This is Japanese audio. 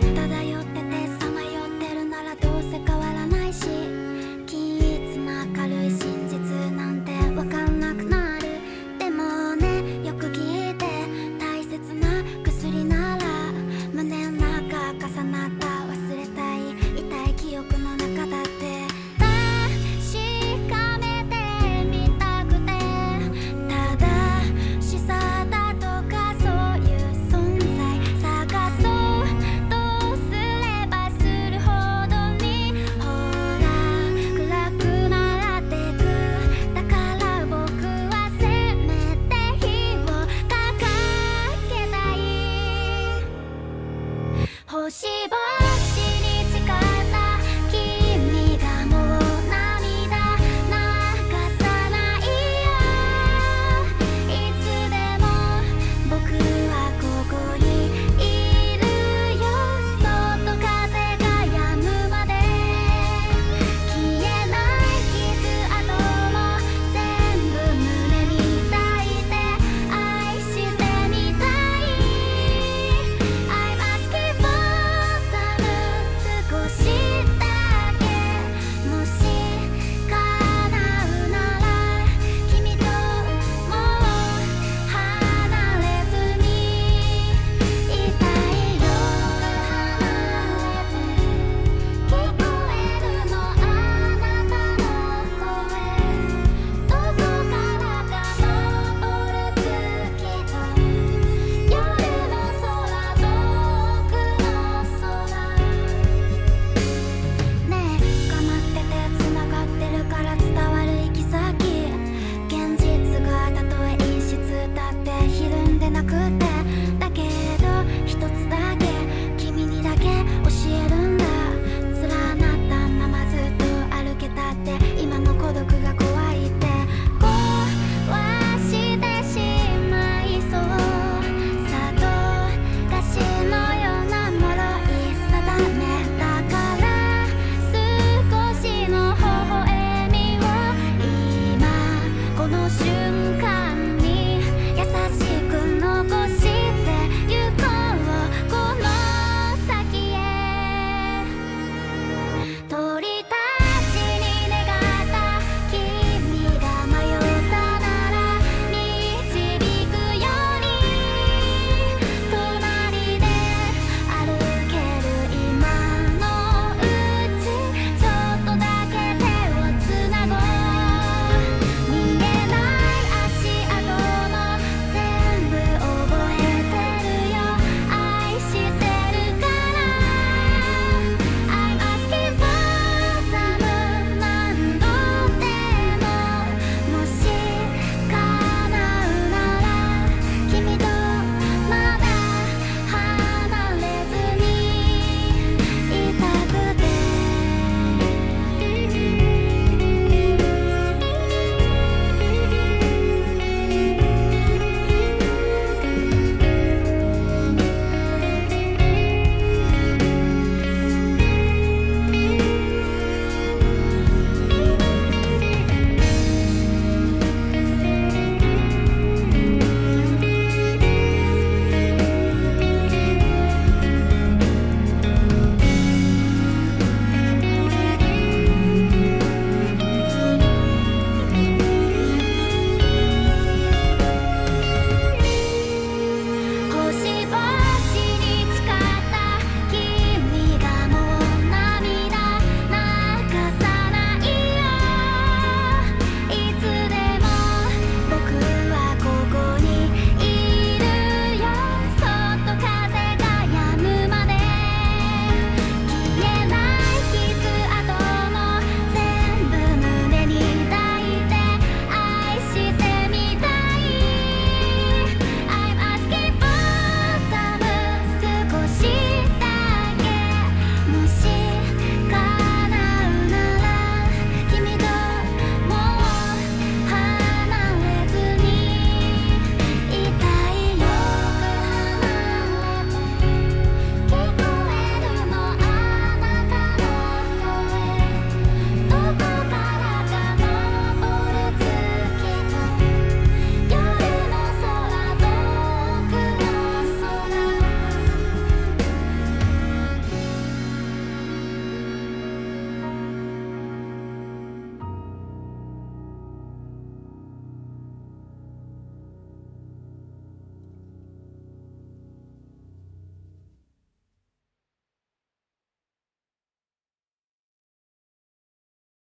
漂っててさまよってるならどうせ変わらないし、均一な明るい真実なんてわかんなくなる。でもね、よく聞いて、大切な薬なら胸の中重なった忘れたい痛い記憶の中だって確かめてみたくて、正しさだとかそういう存在探そう。どうすればするほどにほら暗くなってく。だから僕はせめて火をかけたい。星を